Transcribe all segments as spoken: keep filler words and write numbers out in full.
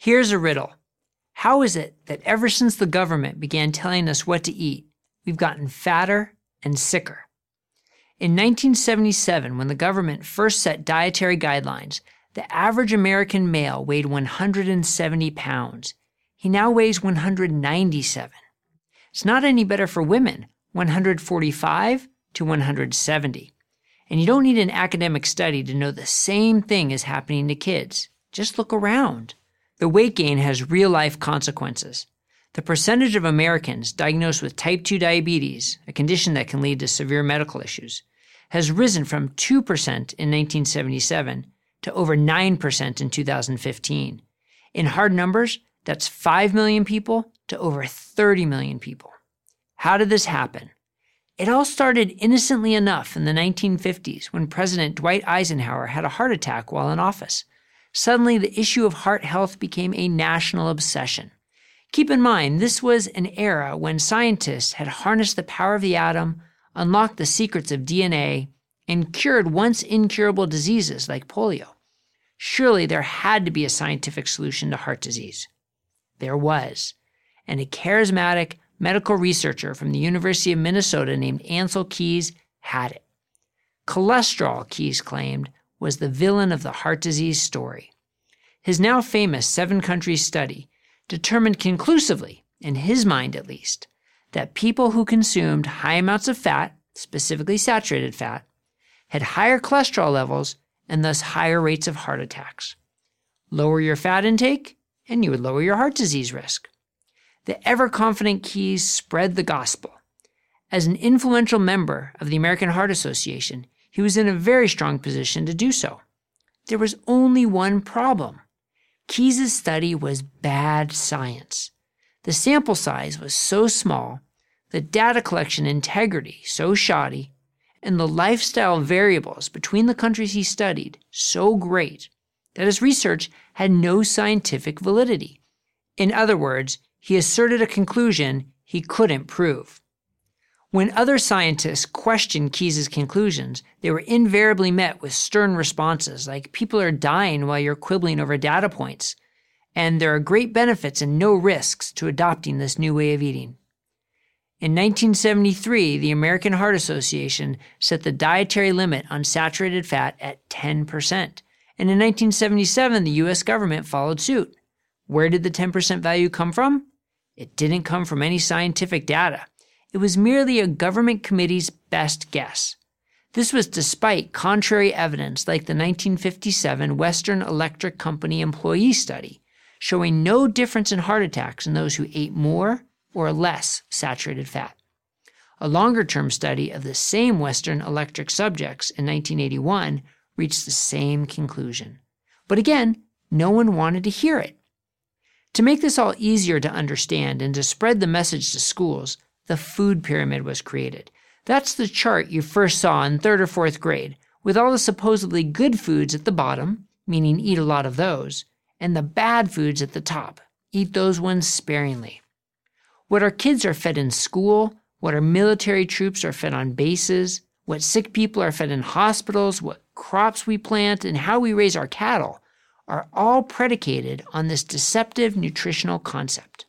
Here's a riddle. How is it that ever since the government began telling us what to eat, we've gotten fatter and sicker? In nineteen seventy-seven, when the government first set dietary guidelines, the average American male weighed one hundred seventy pounds. He now weighs one hundred ninety-seven. It's not any better for women, one hundred forty-five to one hundred seventy. And you don't need an academic study to know the same thing is happening to kids. Just look around. The weight gain has real-life consequences. The percentage of Americans diagnosed with type two diabetes, a condition that can lead to severe medical issues, has risen from two percent in nineteen seventy-seven to over nine percent in two thousand fifteen. In hard numbers, that's five million people to over thirty million people. How did this happen? It all started innocently enough in the nineteen fifties when President Dwight Eisenhower had a heart attack while in office. Suddenly, the issue of heart health became a national obsession. Keep in mind, this was an era when scientists had harnessed the power of the atom, unlocked the secrets of D N A, and cured once incurable diseases like polio. Surely there had to be a scientific solution to heart disease. There was, and a charismatic medical researcher from the University of Minnesota named Ancel Keys had it. Cholesterol, Keys claimed, was the villain of the heart disease story. His now famous seven-country study determined conclusively, in his mind at least, that people who consumed high amounts of fat, specifically saturated fat, had higher cholesterol levels and thus higher rates of heart attacks. Lower your fat intake, and you would lower your heart disease risk. The ever-confident Keys spread the gospel. As an influential member of the American Heart Association, he was in a very strong position to do so. There was only one problem. Keys' study was bad science. The sample size was so small, the data collection integrity so shoddy, and the lifestyle variables between the countries he studied so great that his research had no scientific validity. In other words, he asserted a conclusion he couldn't prove. When other scientists questioned Keys' conclusions, they were invariably met with stern responses like people are dying while you're quibbling over data points, and there are great benefits and no risks to adopting this new way of eating. In nineteen seventy-three, the American Heart Association set the dietary limit on saturated fat at ten percent, and in nineteen seventy-seven, the U S government followed suit. Where did the ten percent value come from? It didn't come from any scientific data. It was merely a government committee's best guess. This was despite contrary evidence like the nineteen fifty-seven Western Electric Company employee study, showing no difference in heart attacks in those who ate more or less saturated fat. A longer-term study of the same Western Electric subjects in nineteen eighty-one reached the same conclusion. But again, no one wanted to hear it. To make this all easier to understand and to spread the message to schools, the food pyramid was created. That's the chart you first saw in third or fourth grade, with all the supposedly good foods at the bottom, meaning eat a lot of those, and the bad foods at the top. Eat those ones sparingly. What our kids are fed in school, what our military troops are fed on bases, what sick people are fed in hospitals, what crops we plant, and how we raise our cattle are all predicated on this deceptive nutritional concept.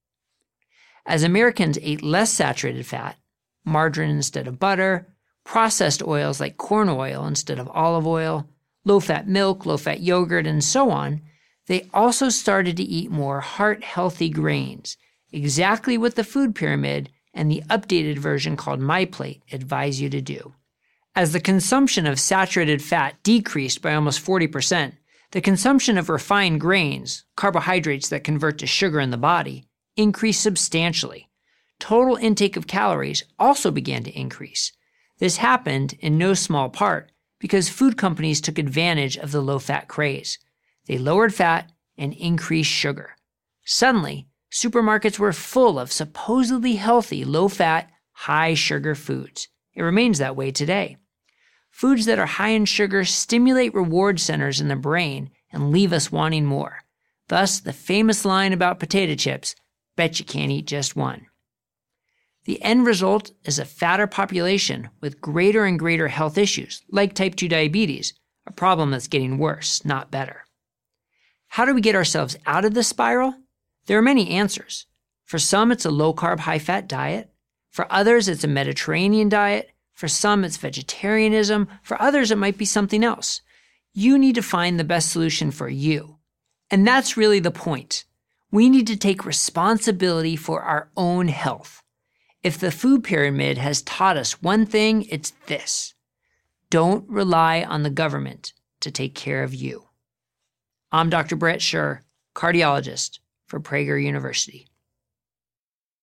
As Americans ate less saturated fat, margarine instead of butter, processed oils like corn oil instead of olive oil, low-fat milk, low-fat yogurt, and so on, they also started to eat more heart-healthy grains, exactly what the food pyramid and the updated version called MyPlate advise you to do. As the consumption of saturated fat decreased by almost forty percent, the consumption of refined grains, carbohydrates that convert to sugar in the body, increased substantially. Total intake of calories also began to increase. This happened in no small part because food companies took advantage of the low-fat craze. They lowered fat and increased sugar. Suddenly, supermarkets were full of supposedly healthy, low-fat, high-sugar foods. It remains that way today. Foods that are high in sugar stimulate reward centers in the brain and leave us wanting more. Thus, the famous line about potato chips, bet you can't eat just one. The end result is a fatter population with greater and greater health issues, like type two diabetes, a problem that's getting worse, not better. How do we get ourselves out of this spiral? There are many answers. For some, it's a low-carb, high-fat diet. For others, it's a Mediterranean diet. For some, it's vegetarianism. For others, it might be something else. You need to find the best solution for you. And that's really the point. We need to take responsibility for our own health. If the food pyramid has taught us one thing, it's this. Don't rely on the government to take care of you. I'm Doctor Brett Scher, cardiologist for Prager University.